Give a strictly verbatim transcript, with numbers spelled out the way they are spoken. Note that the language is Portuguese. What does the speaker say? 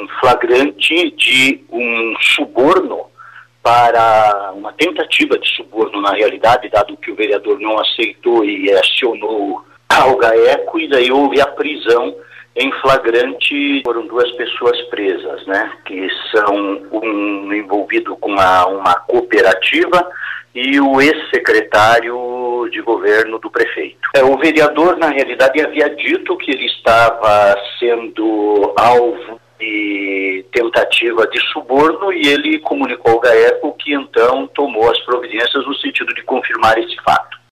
em flagrante de um suborno, para uma tentativa de suborno na realidade, dado que o vereador não aceitou e acionou ao GAECO, e daí houve a prisão em flagrante. Foram duas pessoas presas, né, que são um envolvido com uma, uma cooperativa e o ex-secretário de governo do prefeito. É, o vereador, na realidade, havia dito que ele estava sendo alvo de tentativa de suborno e ele comunicou ao GAECO que então tomou as providências no sentido de confirmar esse fato.